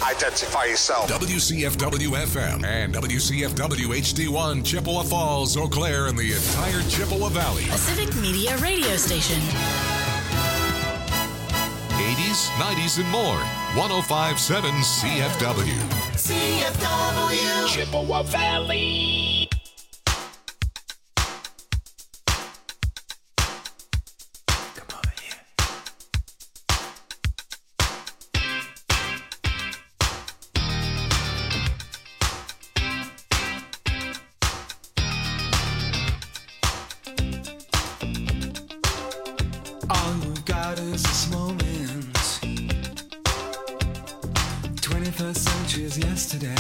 Identify yourself. WCFW-FM and WCFW-HD1, Chippewa Falls, Eau Claire, and the entire Chippewa Valley. A civic media radio station. 80s, 90s, and more. 105.7 CFW. CFW. Chippewa Valley. All you got is this moment. 21st century is yesterday.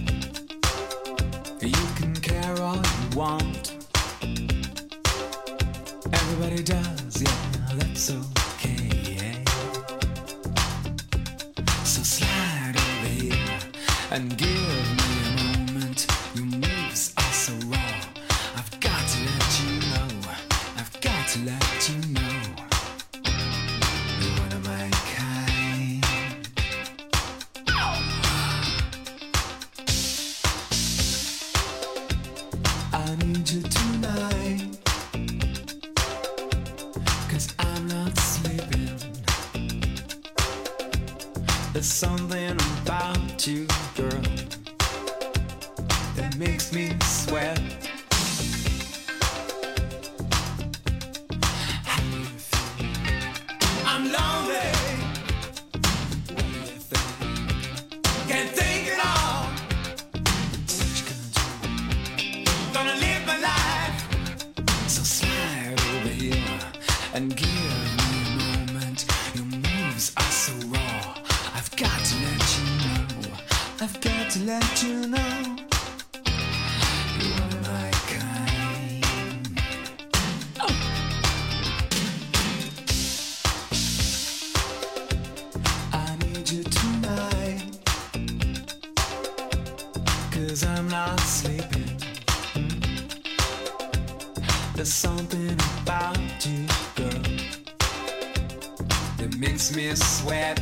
You can care all you want. Everybody does, yeah, that's okay. So slide over here and give me a moment. Your moves are so raw. I've got to let you know. I've got to let you know. You're one of my kind. I need you tonight, 'cause I'm not sleeping. There's something about you, girl, that makes me sweat. How do you feel? I'm lonely. What do you think? Can't think at all. What you gonna do? Gonna live my life. So slide over here and give me a moment. Your moves are so raw. I've got to let you know. I've got to let you know. You're one of my kind. Oh. I need you tonight, 'cause I'm not sleeping. There's something about you, girl, that makes me sweat.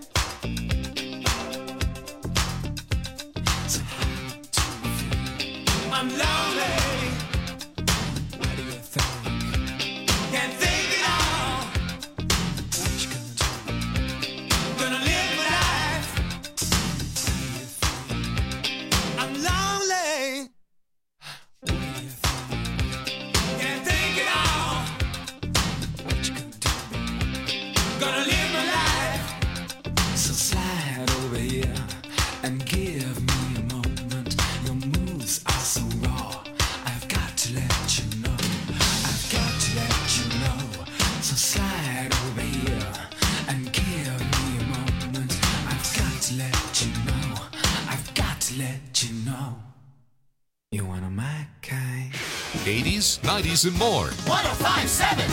So how do you feel? I'm lonely. What do you think? Can't think at all. What you gonna do? Gonna live my life. How do you feel? I'm lonely. What do you think? Can't think at all. What you gonna do? Gonna live my life. So slide over here and give me a moment. Your moves are so raw. I've got to let you know. I've got to let you know. So slide over here and give me a moment. I've got to let you know. I've got to let you know. You're one of my kind. 80s, 90s, and more. 105.7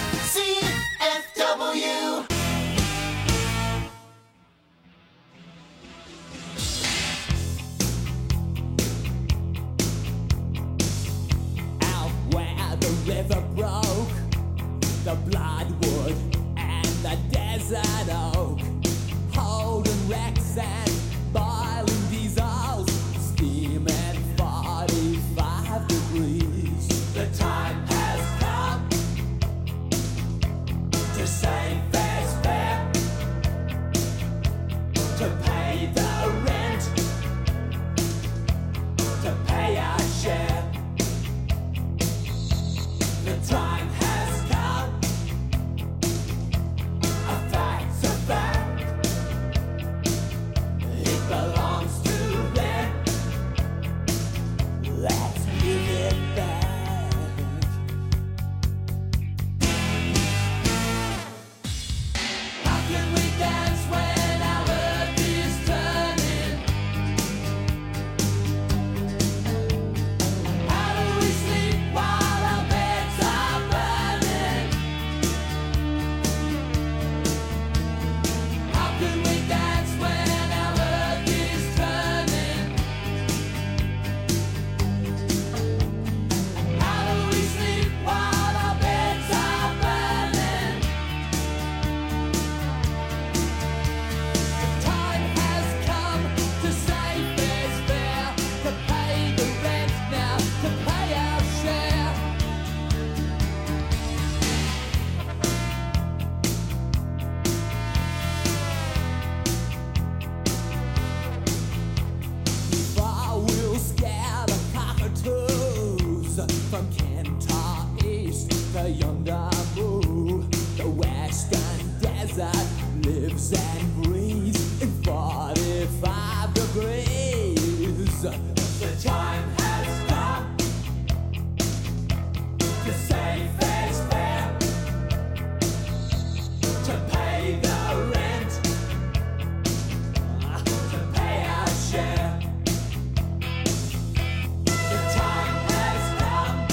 CFW. Out where the river broke, the bloodwood and the desert oak, holding wrecks and boiling diesels, steaming 45 degrees. The time has come to say fair's fair, to pay the rent, to pay our share. The time has come. A fact's a fact. It belongs to them. Let's give it back. How can we dance when our earth is lives and breathes in 45 degrees. The time has come to say fair's fair, to pay the rent, to pay our share. The time has come,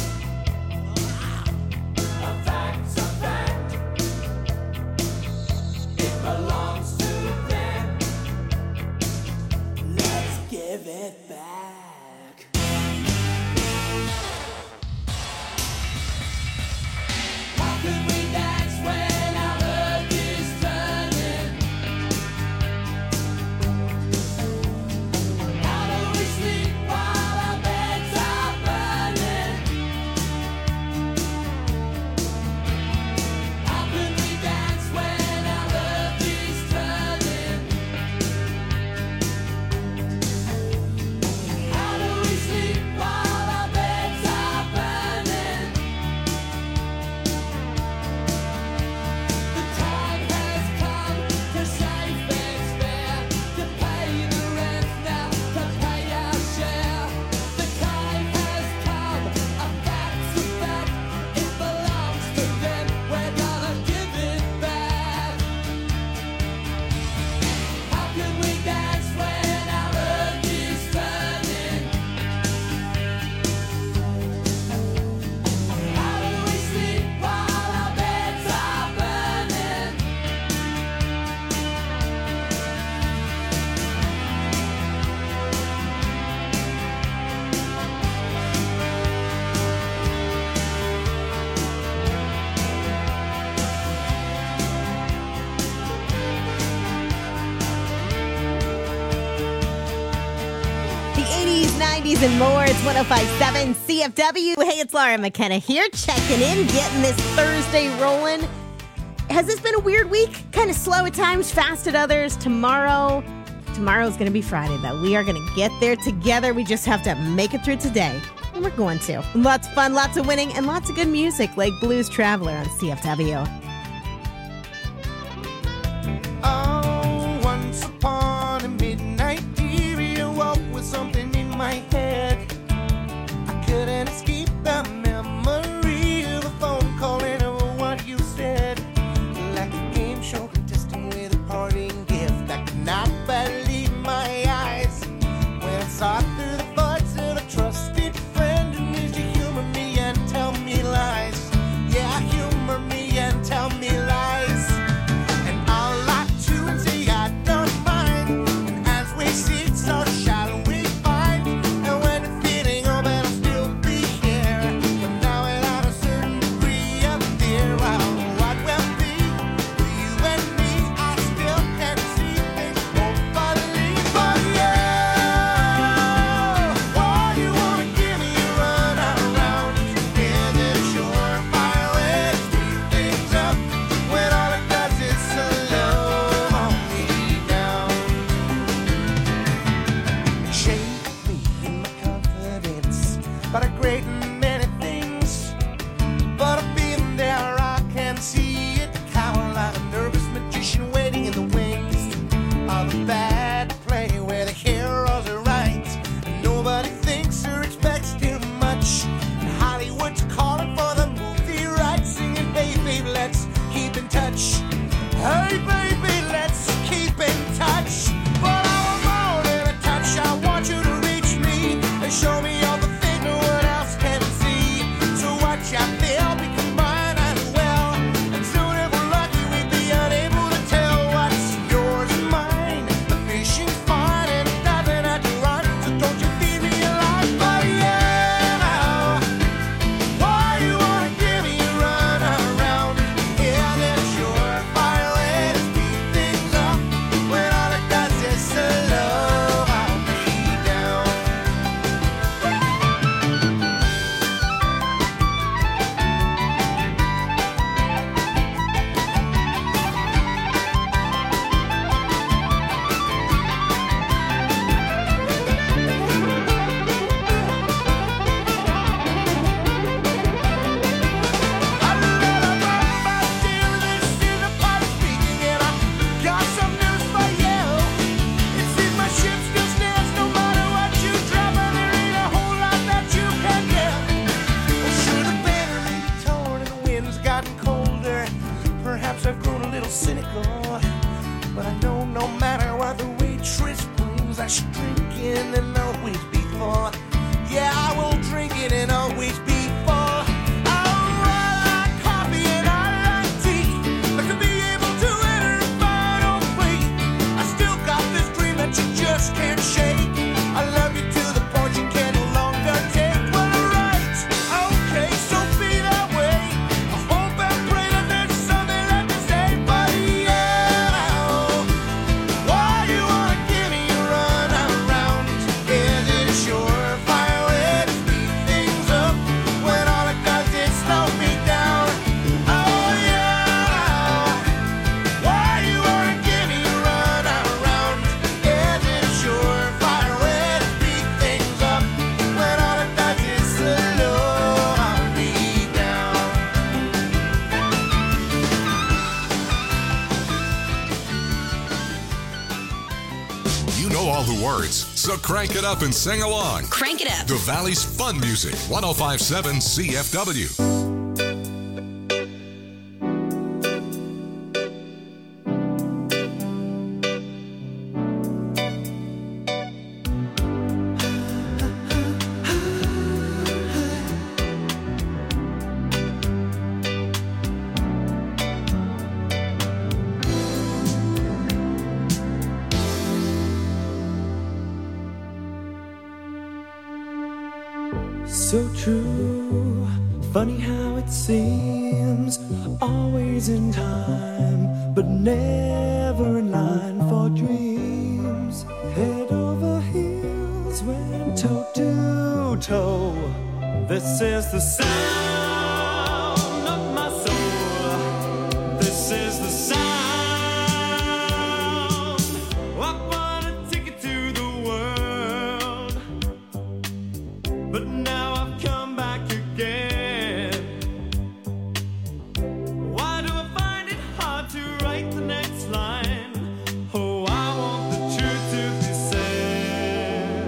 a fact's a fact. It belongs to them. Let's give it back. How can we dance when our earth is turning? How do we sleep while our beds are burning? How can we dance when our earth is turning? How do we sleep while our beds are burning? The time has come to say fair's fair, to pay the rent now, to pay our share. The time has come, a fact's a fact. It belongs to them. We're gonna give it back. How can we dance when our earth is turning? How do we sleep while our beds are burning? The 80s, 90s, and more. It's 105.7 CFW. Hey, it's Laura McKenna here, checking in, getting this Thursday rolling. Has this been a weird week? Kind of slow at times, fast at others. Tomorrow's going to be Friday, though. We are going to get there together. We just have to make it through today. And we're going to. Lots of fun, lots of winning, and lots of good music like Blues Traveler on CFW. Oh, once upon a midnight dear, you woke with something in my head. I couldn't escape the memory of a phone call and of what you said. Like a game show contestant with a parting gift. I could not believe my eyes when I saw through the voice of a trusted friend who needs to humor me and tell me lies. Yeah, humor me and tell much drinking and always be full. Yeah, I will drink it and always be full. I like coffee and I like tea, but to be able to enter a final plea, I still got this dream that you just can't shake. I love you to the point you can no longer take. Well, right, okay, so be that way. I hope and pray that there's something left to say, but yeah, why you wanna give me a run around? Is it a surefire way to speed things up when all it does is slow me down? Oh yeah, why you wanna give me a run around? Is it a surefire way to speed things up when all it does is slow me down? You know all the words, so crank it up and sing along. Crank it up. The Valley's fun music, 105.7 CFW. So true, funny how it seems, always in time, but never in line for dreams. Head over heels, went toe to toe. This is the sound of my soul. This is the sound. I wanna take it to the world, but now I've come back again. Why do I find it hard to write the next line? Oh, I want the truth to be said.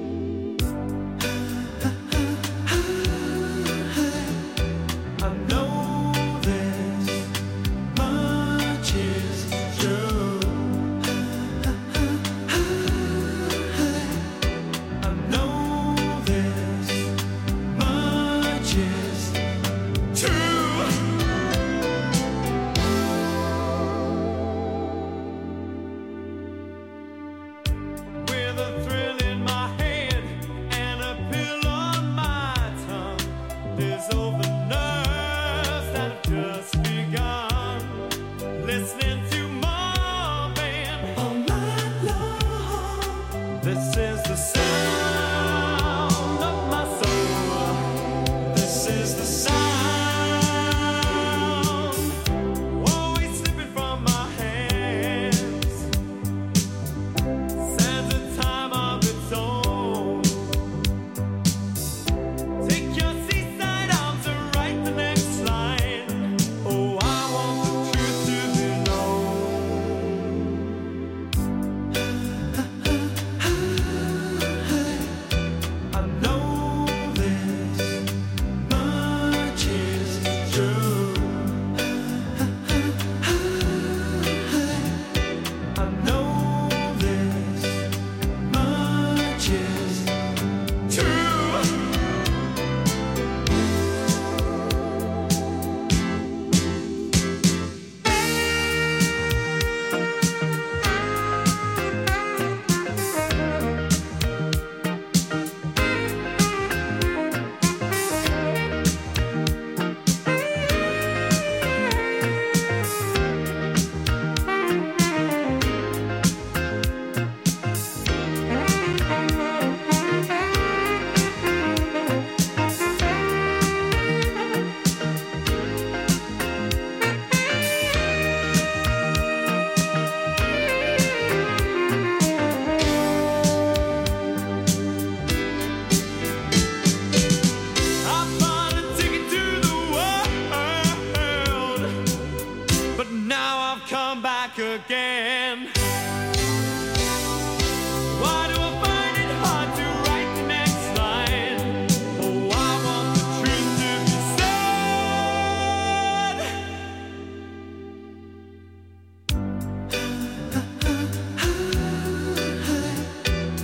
I know this much is true. I know this much is true. With a thrill in my head and a pill on my tongue, there's over nerves that have just begun. Listening to Marvin all night long. This is the sound of my soul. This is the sound. Always slipping from my hands. Sands a time of its own. Take your seaside arms and write the next line. Oh, I want the truth to be known. I know this much is true. I know this much is true. I bought a ticket to the world, but now I've come back again. Why do I find it hard to write the next line? Oh, I want the truth to be said.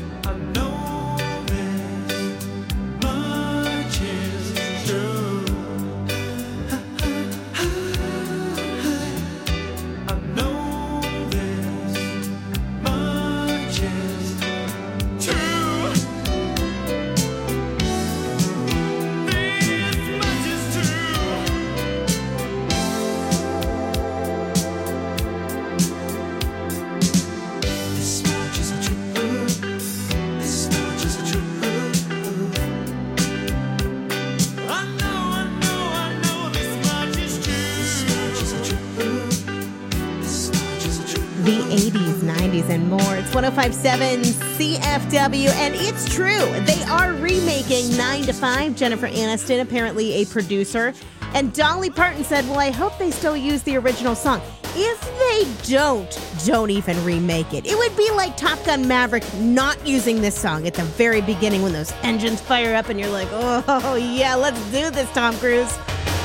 80s, 90s, and more. It's 105.7 CFW, and it's true. They are remaking 9 to 5. Jennifer Aniston, apparently a producer. And Dolly Parton said, well, I hope they still use the original song. If they don't even remake it. It would be like Top Gun Maverick not using this song at the very beginning when those engines fire up and you're like, oh, yeah, let's do this, Tom Cruise.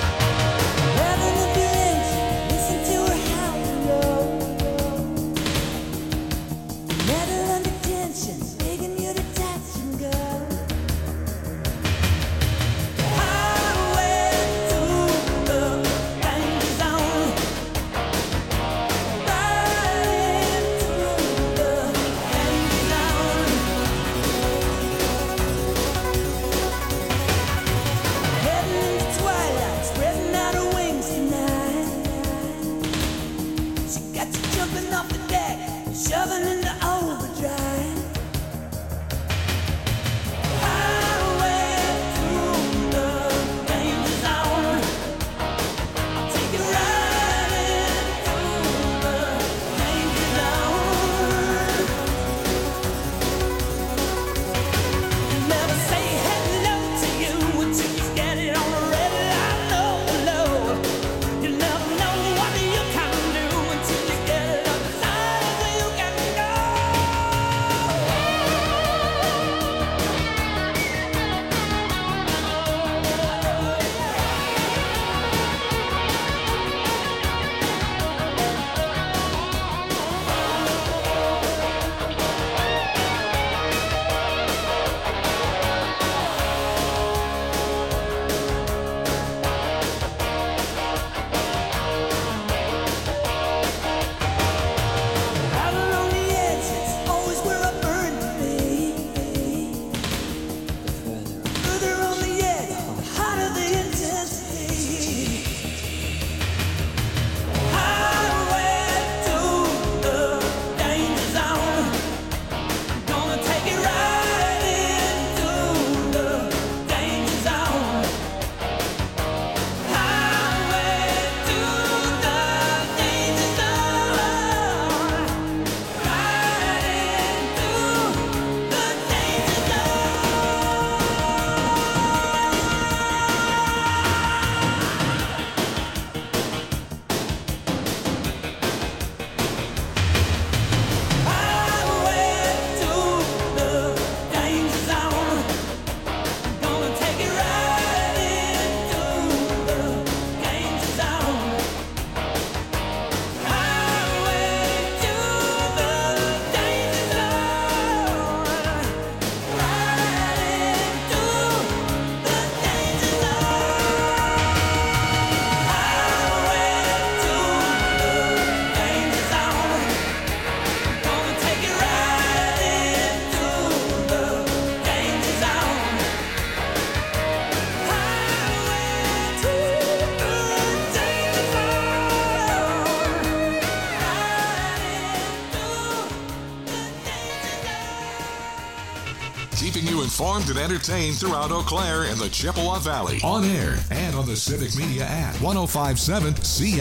Keeping you informed and entertained throughout Eau Claire and the Chippewa Valley. On air and on the Civic Media app. 105.7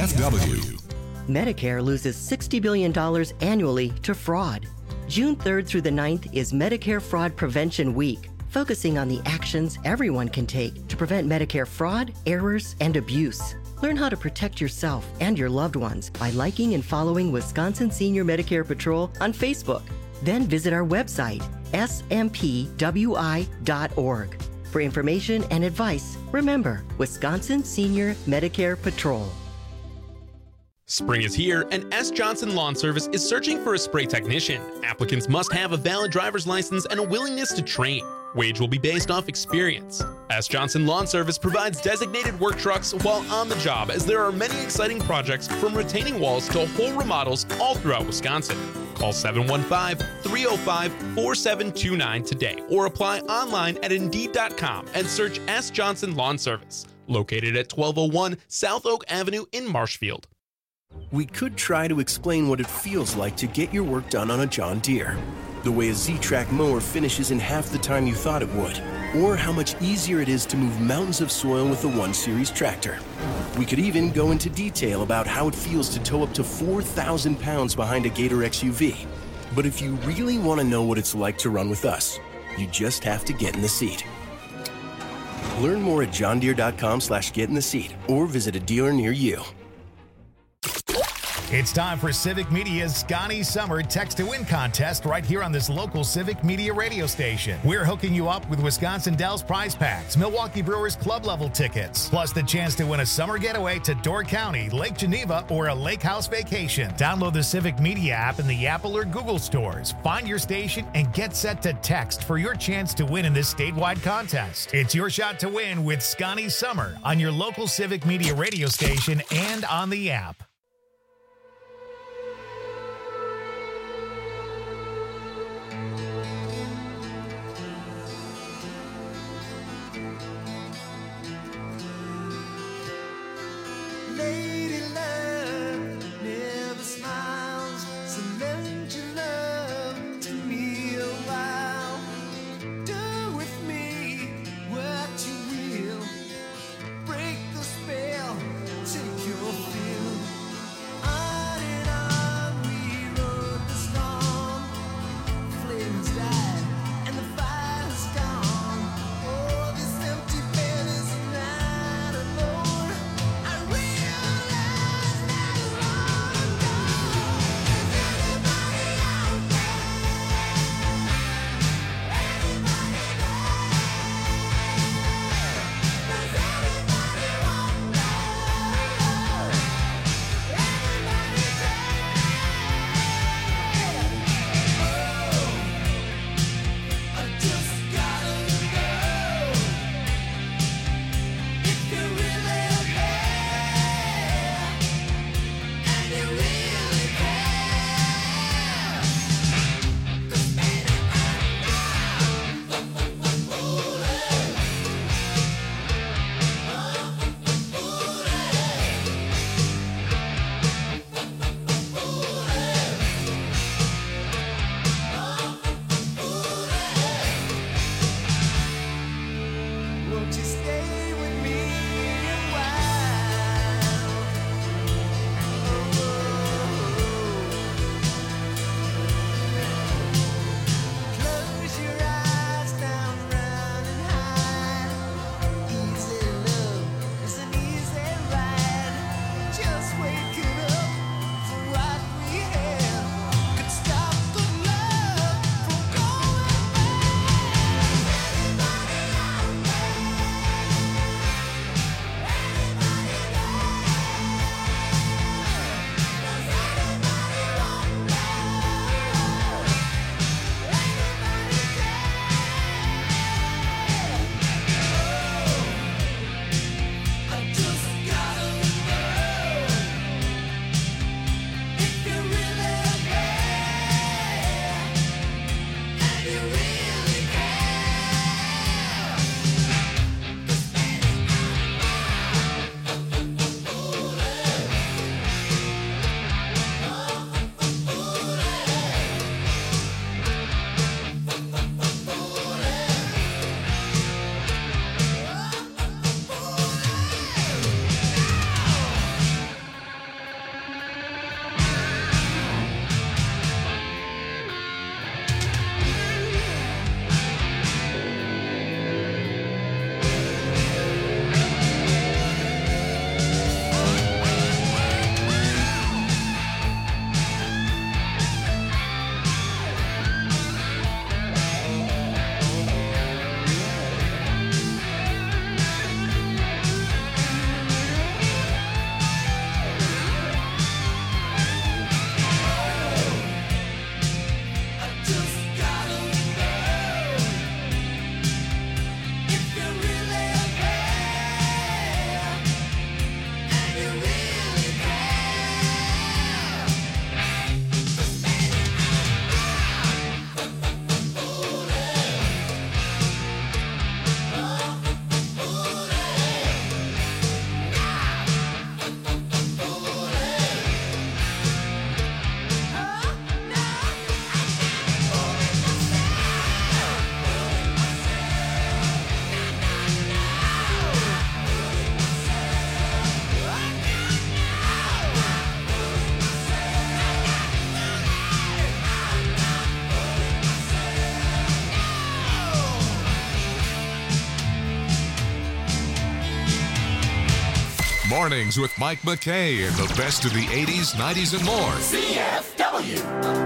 CFW. Medicare loses $60 billion annually to fraud. June 3rd through the 9th is Medicare Fraud Prevention Week, focusing on the actions everyone can take to prevent Medicare fraud, errors, and abuse. Learn how to protect yourself and your loved ones by liking and following Wisconsin Senior Medicare Patrol on Facebook. Then visit our website, smpwi.org. For information and advice, remember Wisconsin Senior Medicare Patrol. Spring is here, and S. Johnson Lawn Service is searching for a spray technician. Applicants must have a valid driver's license and a willingness to train. Wage will be based off experience. S. Johnson Lawn Service provides designated work trucks while on the job, as there are many exciting projects from retaining walls to whole remodels all throughout Wisconsin. Call 715-305-4729 today or apply online at Indeed.com and search S. Johnson Lawn Service, located at 1201 South Oak Avenue in Marshfield. We could try to explain what it feels like to get your work done on a John Deere. The way a Z-Track mower finishes in half the time you thought it would. or how much easier it is to move mountains of soil with the 1 Series tractor. We could even go into detail about how it feels to tow up to 4,000 pounds behind a Gator XUV. But if you really want to know what it's like to run with us, you just have to get in the seat. Learn more at johndeere.com/get-in-the-seat or visit a dealer near you. It's time for Civic Media's Scotty Summer Text to Win contest right here on this local Civic Media radio station. We're hooking you up with Wisconsin Dells prize packs, Milwaukee Brewers club level tickets, plus the chance to win a summer getaway to Door County, Lake Geneva, or a lake house vacation. Download the Civic Media app in the Apple or Google stores. Find your station and get set to text for your chance to win in this statewide contest. It's your shot to win with Scotty Summer on your local Civic Media radio station and on the app. Lady love never smiles, so lend your love to me a while. Do with me what you will. Break the spell, take your fill. Mornings with Mike McKay and the best of the 80s, 90s, and more. CFW.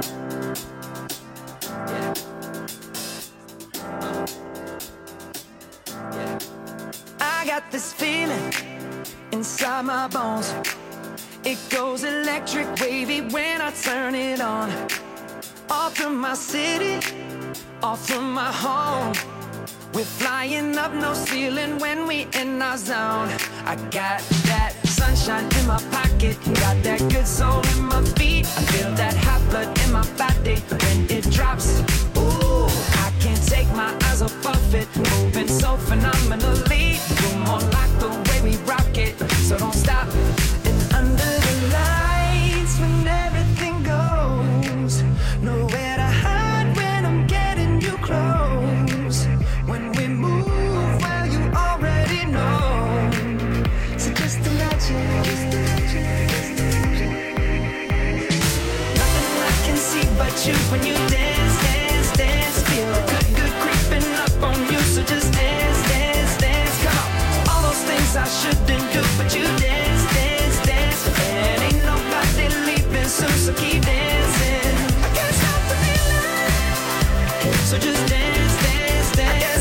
I got this feeling inside my bones. It goes electric wavy when I turn it on. Off from my city, off from my home. We're flying up, no ceiling when we in our zone. I got that sunshine in my pocket, got that good soul in my feet. I feel that hot blood in my body when it drops. Ooh, I can't take my eyes off of it, moving so phenomenally. You're more like the way we rock it, so don't stop. And under the lights when everything goes, nowhere to hide when I'm getting you close. When we move, well, you already know. So just imagine. Nothing I can see but you when you dance, dance, dance. Feel good, good creeping up on you. So just dance, dance, dance. Come on. All those things I shouldn't do, but you dance, dance, dance. And ain't nobody leaving soon, so keep dancing. I can't stop the feeling. So just dance, dance, dance.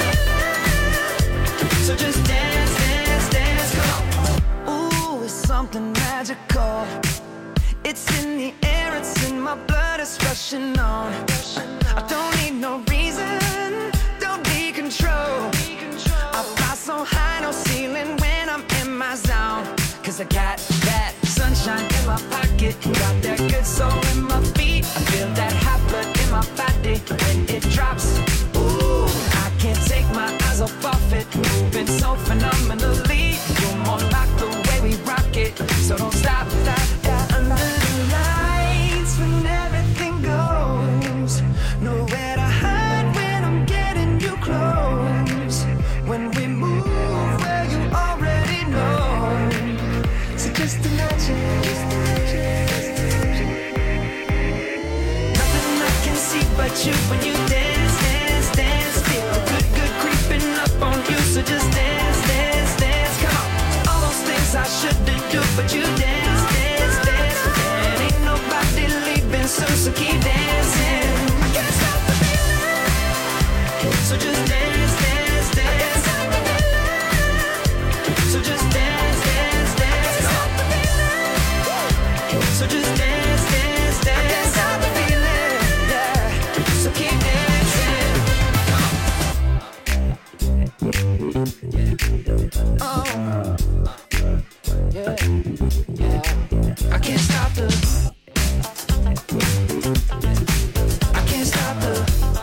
So just dance, dance, dance, come on. Ooh, it's something magical. It's in the air, it's in my blood, it's rushing on. I don't need no reason, don't need control. I fly so high, no ceiling when I'm in my zone. Cause I got that sunshine in my pocket, got that good soul in my feet. I feel that hot blood in my body when it drops. Ooh, I can't take my eyes off of it, moving so phenomenally. You're more like the way we rock it, so don't stop, stop, stop. Under the lights when everything goes, nowhere to hide when I'm getting you close. When we move, well, you already know. So just imagine. Nothing I can see but you when you dance, dance, dance. Feel good, good creeping up on you. So just dance, dance, dance. Come on. All those things I shouldn't do, but you dance, dance, dance. And ain't nobody leaving soon, so keep dancing. I can't stop the feeling. So just dance, dance, dance. So just dance, dance, dance. So just dance, dance, dance. I can't stop the feeling, yeah. So keep dancing. Oh, yeah, yeah. I can't stop the. I can't stop the.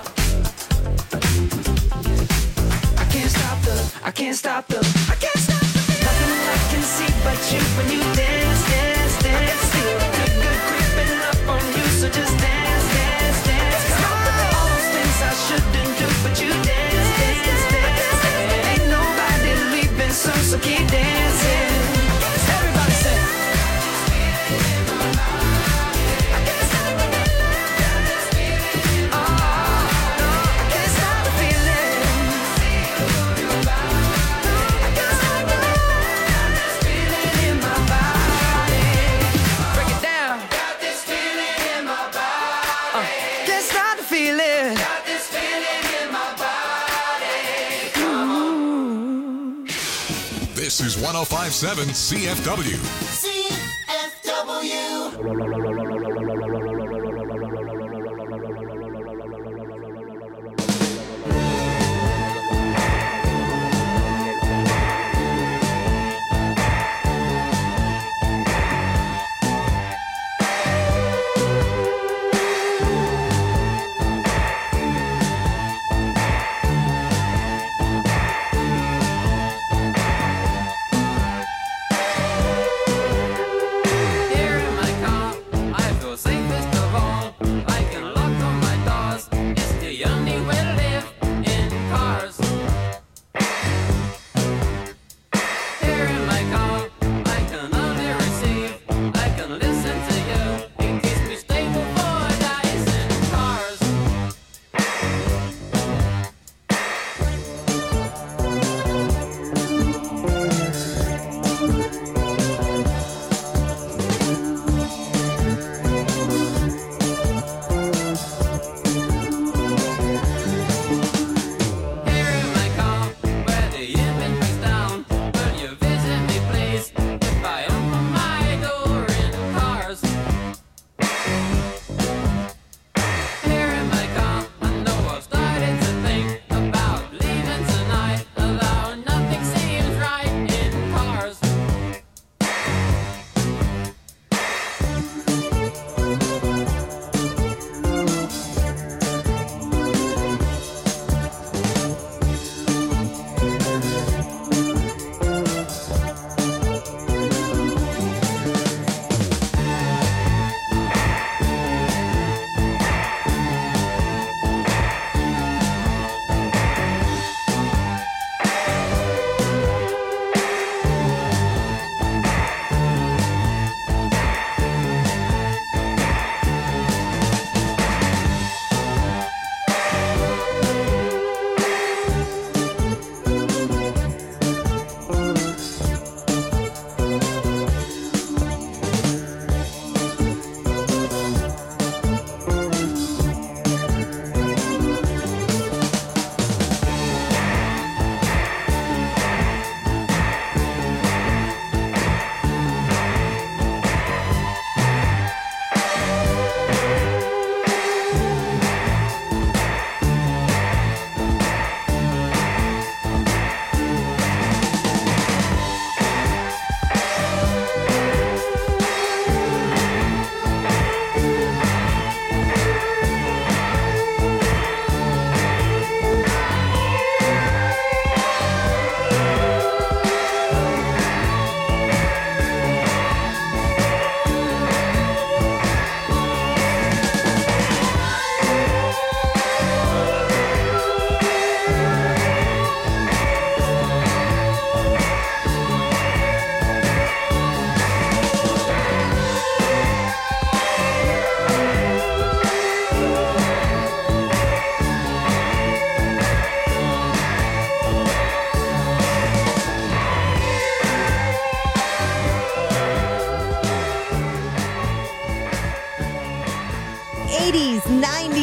I can't stop the. I can't stop the. I can't stop the. Nothing I can see but you when you dance, dance, dance. Feel good, good creeping up on you. So just dance, dance, dance. All those things I shouldn't do, but you dance, dance, dance. Ain't nobody leaving soon, so keep dancing. Everybody say. I can't stop the feeling. Oh, no, I can't stop the feeling. I can't stop the feeling in my body. Break it down. Got this feeling in my body. Can't stop the feeling. Got this feeling in my body. This is 105.7 CFW.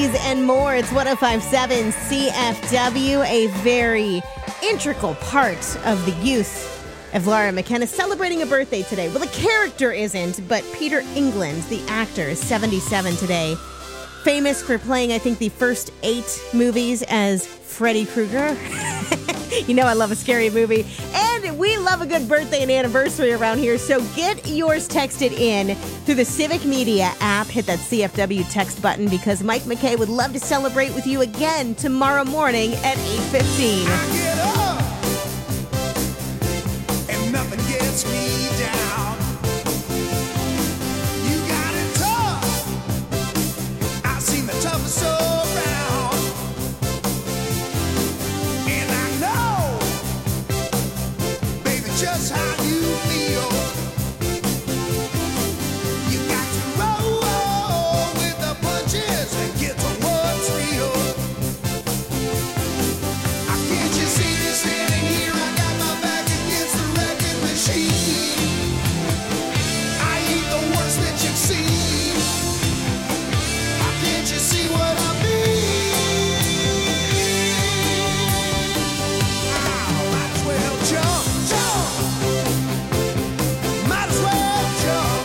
80s and more. It's 105.7 CFW, a very integral part of the youth of Laura McKenna, celebrating a birthday today. Well, the character isn't, but Peter England, the actor, is 77 today. Famous for playing, I think, the first 8 movies as Freddy Krueger. You know I love a scary movie. And we love a good birthday and anniversary around here, so get yours texted in through the Civic Media app. Hit that CFW text button because Mike McKay would love to celebrate with you again tomorrow morning at 8:15. I get up, and nothing gets me down. You got it tough. I've seen the toughest around. And I know, baby, just how you feel. You got to roll with the punches and get to what's real. Can't you see me standing here? I got my back against the wrecking machine. I ain't the worst that you've seen. Can't you see what I mean? Might as well jump, jump. Might as well jump.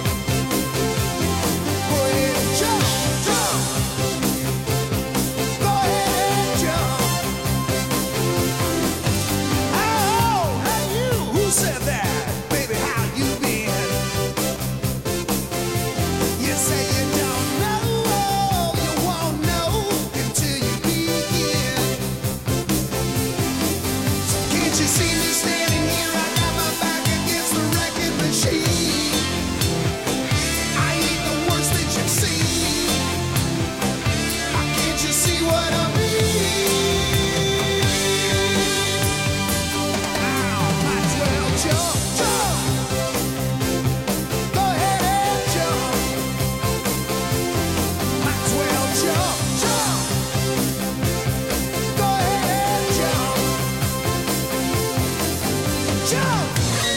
Go ahead and jump, jump. Go ahead and jump. Oh, hey you, who said that? Baby, how you been? You say you don't know, you won't know until you begin. Can't you see me standing here? I got my back against the wrecking machine. I ain't the worst that you've seen. Can't you see what I mean? Might as well jump, jump. Go ahead and jump. Might as well jump, jump. Go ahead and jump. Jump.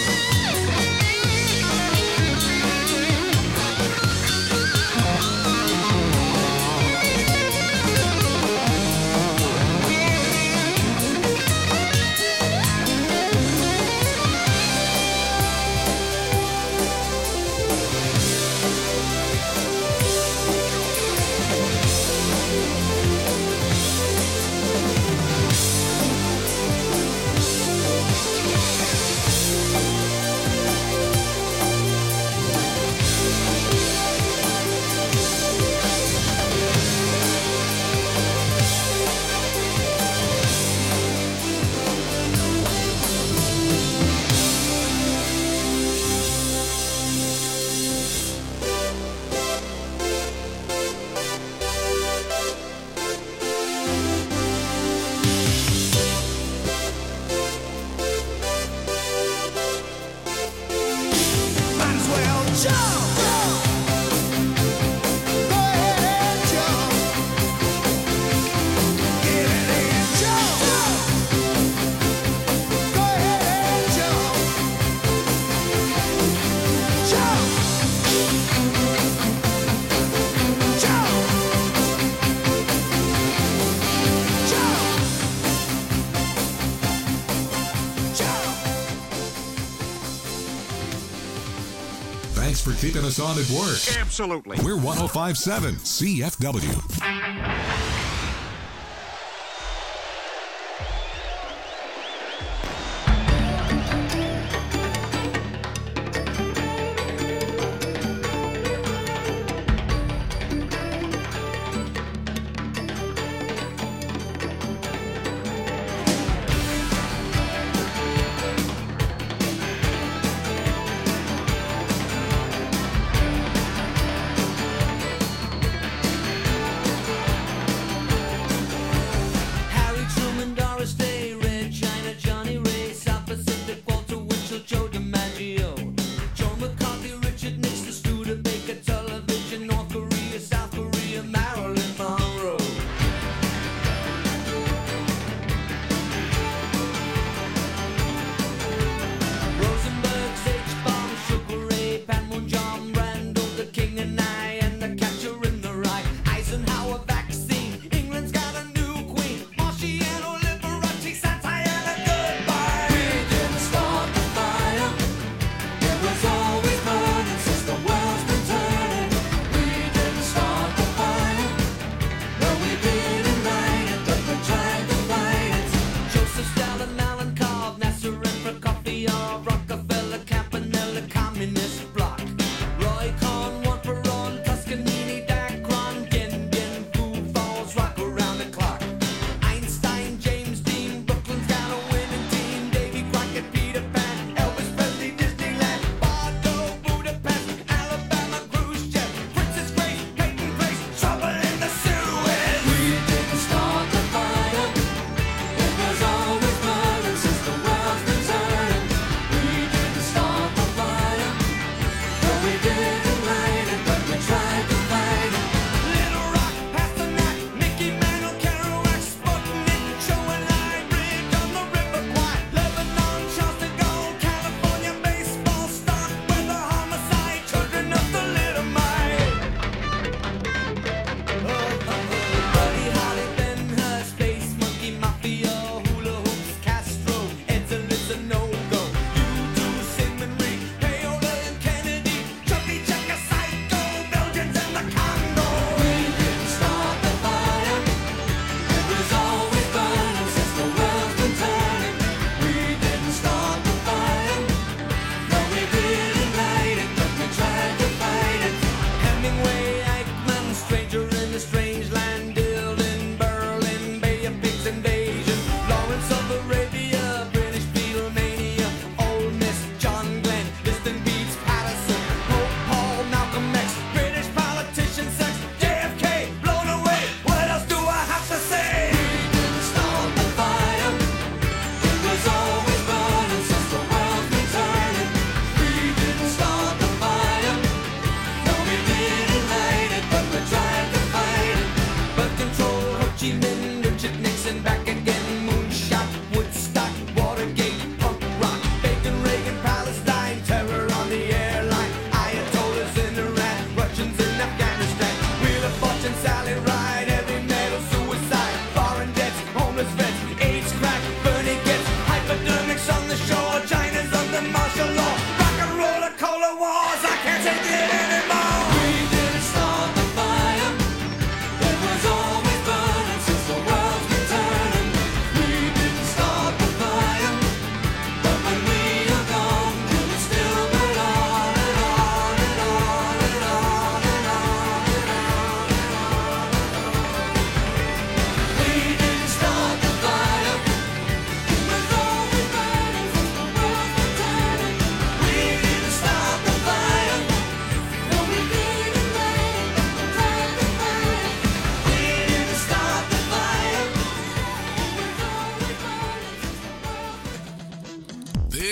Might as well jump. Go ahead and jump. Get in and jump. Go ahead and jump. Jump. Jump. Jump. Jump. Thanks for keeping us on at work. Absolutely. We're 105.7 CFW.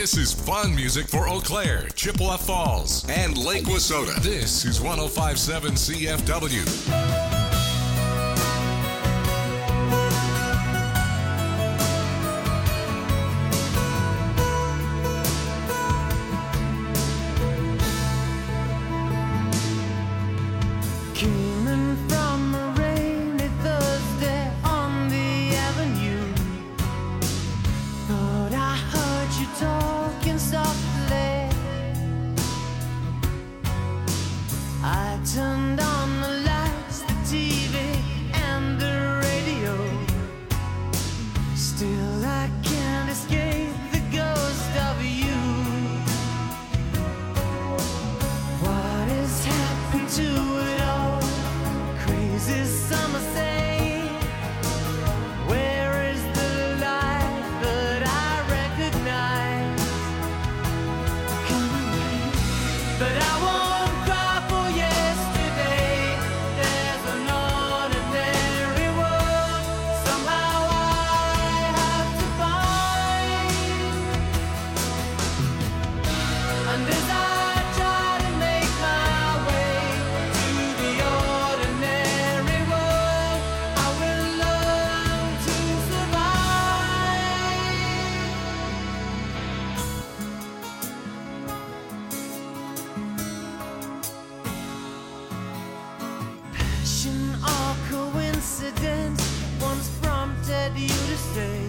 This is fun music for Eau Claire, Chippewa Falls, and Lake Wissota. This is 105.7 CFW. Turned on the lights, the TV, and the radio. Still I can't escape the ghost of you. What has happened to it all? Crazy summer say, where is the life that I recognize? But I won't cry for you. Or coincidence once prompted you to say,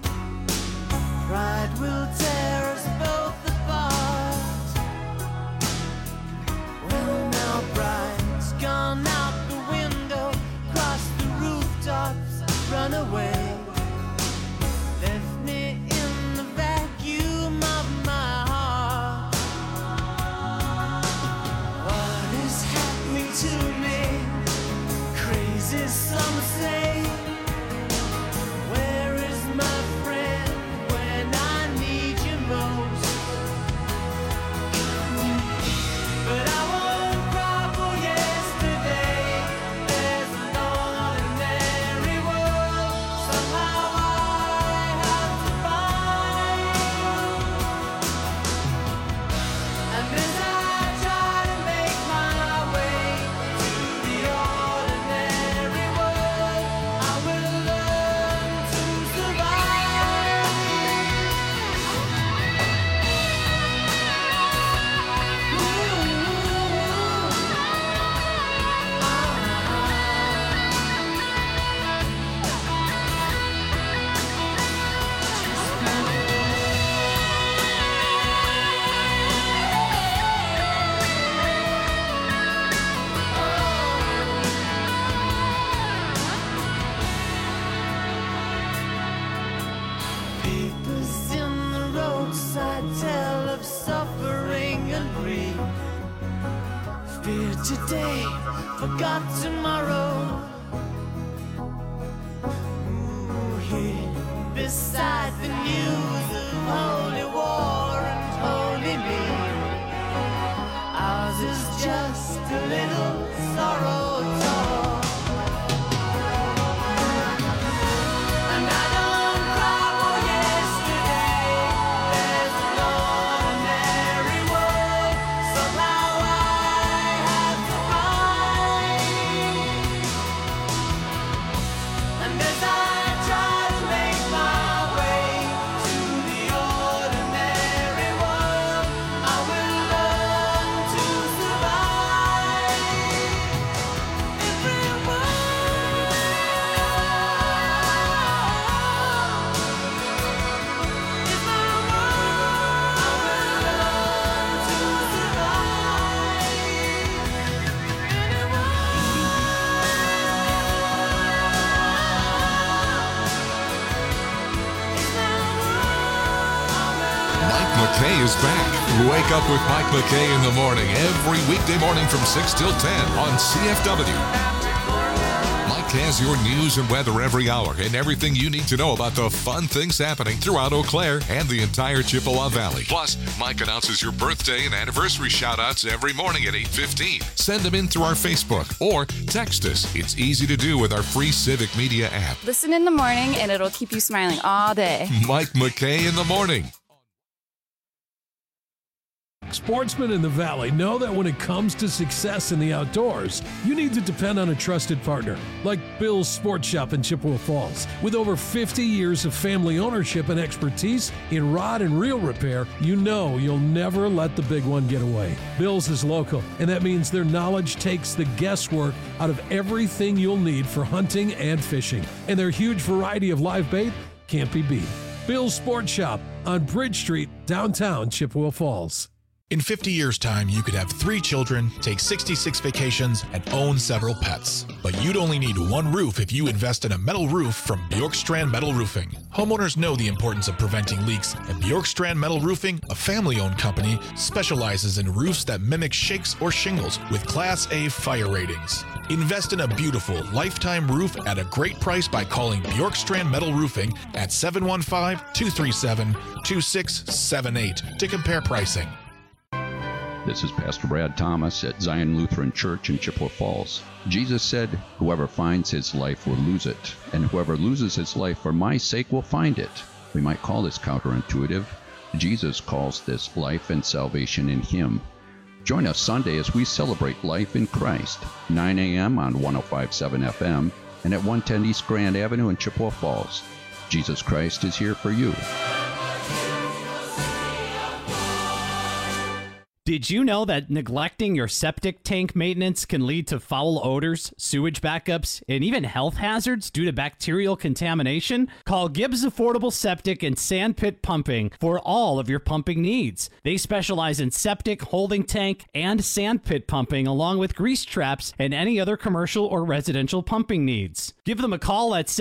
pride will tear us both apart. Well, now pride's gone out the window, crossed the rooftops, run away, left me in the vacuum of my heart. What is happening to me? Crazy some say, where is my friend when I need you most? But I won't cry for yesterday. There's an ordinary world somehow I have to find. And as I try to make my way to the ordinary world, I will learn to survive. Papers in the roadside tell of suffering and grief. Fear today, forgot tomorrow. Ooh, here beside the news of holy war and holy need, ours is just a little sorrow talk. And I don't cry for yesterday. There's an ordinary world somehow I have to find. And as I try to make my way to the ordinary world, I will learn to survive. Every word. Mike McKay is back. Wake up with Mike McKay in the morning every weekday morning from 6 till 10 on CFW. Mike has your news and weather every hour and everything you need to know about the fun things happening throughout Eau Claire and the entire Chippewa Valley. Plus, Mike announces your birthday and anniversary shout-outs every morning at 8:15. Send them in through our Facebook or text us. It's easy to do with our free Civic Media app. Listen in the morning and it'll keep you smiling all day. Mike McKay in the morning. Sportsmen in the Valley know that when it comes to success in the outdoors, you need to depend on a trusted partner like Bill's Sports Shop in Chippewa Falls. With over 50 years of family ownership and expertise in rod and reel repair, you know you'll never let the big one get away. Bill's is local, and that means their knowledge takes the guesswork out of everything you'll need for hunting and fishing. And their huge variety of live bait can't be beat. Bill's Sports Shop on Bridge Street, downtown Chippewa Falls. In 50 years' time, you could have 3 children, take 66 vacations, and own several pets. But you'd only need one roof if you invest in a metal roof from Bjorkstrand Metal Roofing. Homeowners know the importance of preventing leaks, and Bjorkstrand Metal Roofing, a family-owned company, specializes in roofs that mimic shakes or shingles with Class A fire ratings. Invest in a beautiful, lifetime roof at a great price by calling Bjorkstrand Metal Roofing at 715-237-2678 to compare pricing. This is Pastor Brad Thomas at Zion Lutheran Church in Chippewa Falls. Jesus said, "Whoever finds his life will lose it, and whoever loses his life for my sake will find it." We might call this counterintuitive. Jesus calls this life and salvation in him. Join us Sunday as we celebrate life in Christ, 9 a.m. on 105.7 FM and at 110 East Grand Avenue in Chippewa Falls. Jesus Christ is here for you. Did you know that neglecting your septic tank maintenance can lead to foul odors, sewage backups, and even health hazards due to bacterial contamination? Call Gibbs Affordable Septic and Sandpit Pumping for all of your pumping needs. They specialize in septic, holding tank, and sandpit pumping, along with grease traps and any other commercial or residential pumping needs. Give them a call at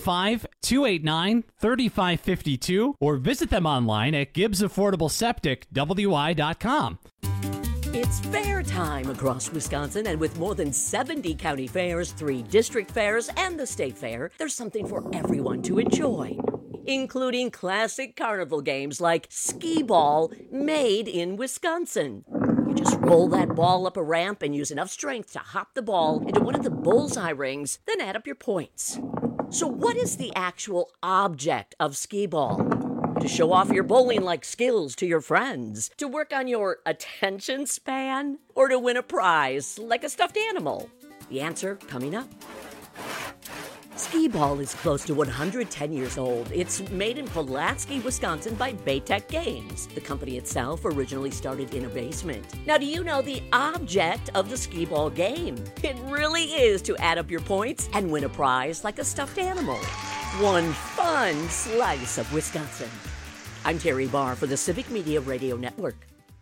715-289-3552 or visit them online at GibbsAffordableSepticWI.com. It's fair time across Wisconsin, and with more than 70 county fairs, 3 district fairs, and the state fair, there's something for everyone to enjoy, including classic carnival games like skee ball, made in Wisconsin. You just roll that ball up a ramp and use enough strength to hop the ball into one of the bullseye rings, then add up your points. So what is the actual object of skee ball? To show off your bowling-like skills to your friends? To work on your attention span? Or to win a prize like a stuffed animal? The answer coming up. Skee ball is close to 110 years old. It's made in Pulaski, Wisconsin by Baytech Games. The company itself originally started in a basement. Now, do you know the object of the skee ball game? It really is to add up your points and win a prize like a stuffed animal. One fun slice of Wisconsin. I'm Terry Barr for the Civic Media Radio Network.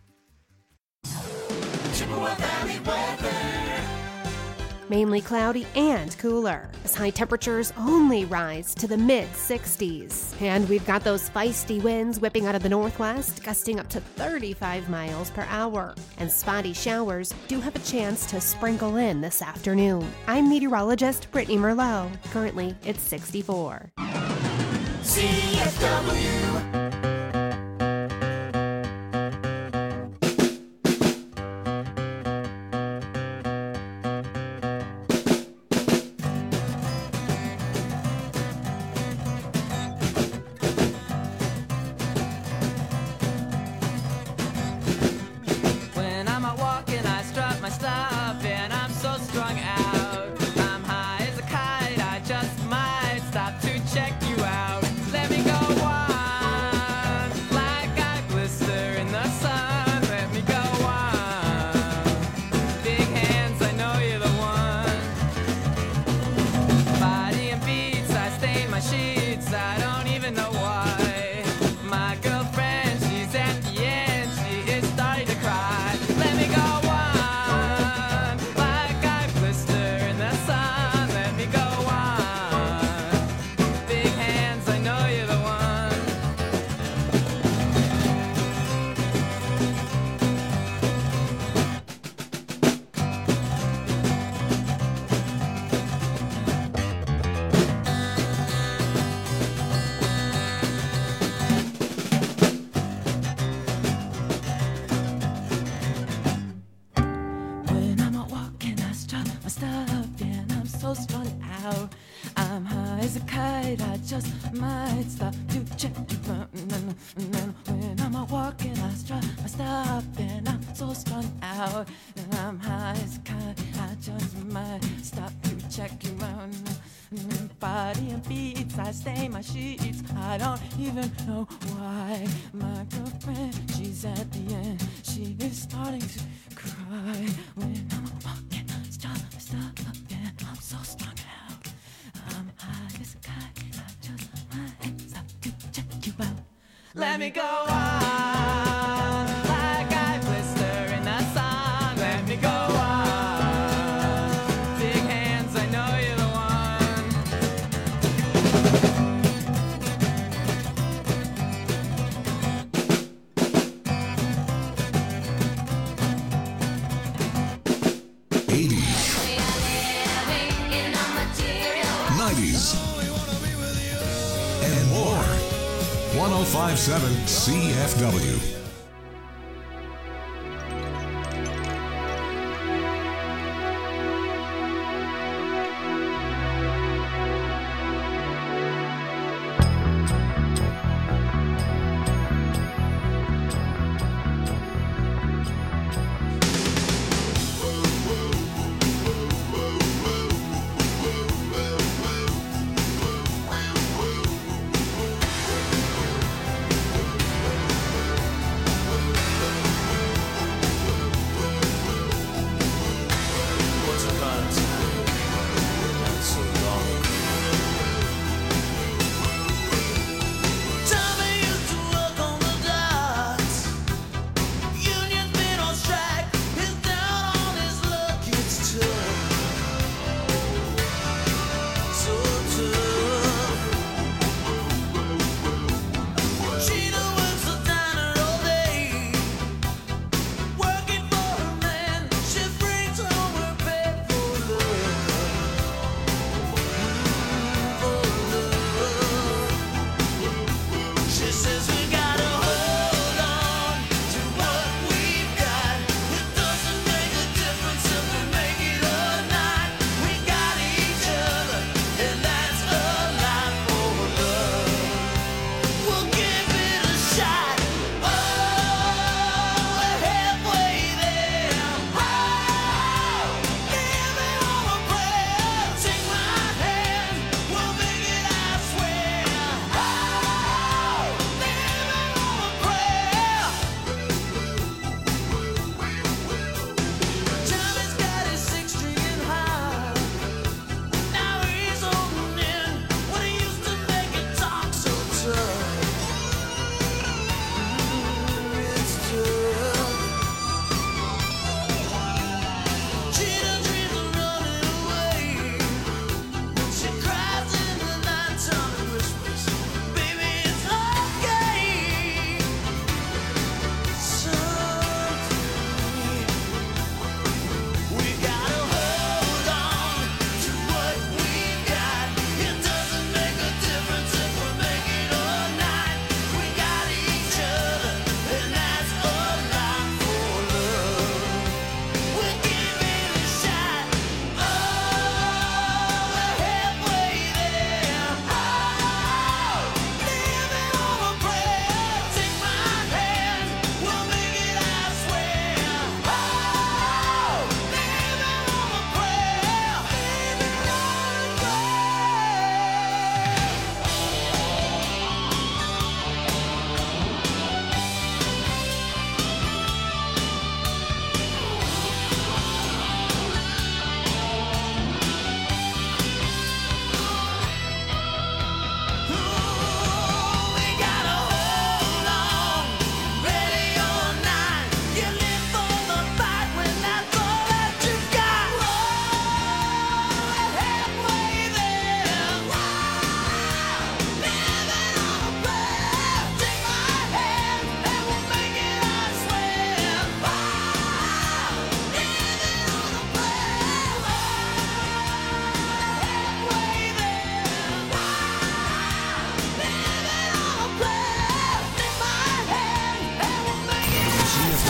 Chippewa Valley weather. Mainly cloudy and cooler, as high temperatures only rise to the mid-60s. And we've got those feisty winds whipping out of the northwest, gusting up to 35 miles per hour. And spotty showers do have a chance to sprinkle in this afternoon. I'm meteorologist Brittany Merlot. Currently, it's 64. CFW. Check you out. Let me go wild. out. I'm high as a kite, I just might stop to check you out. And then when I'm walking, I stop and I'm so strung out. And I'm high as a kite, I just might stop to check you out. Body and beats, I stain my sheets. I don't even know why. My girlfriend, she's at the end. She is starting to cry. When I'm walking, stop, and I'm so strung out. I'm high as a kite, I just might stop to check you out. Let me go on, like I blister in the sun. Let me go on, big hands, I know you're the one. And more. 105.7 CFW.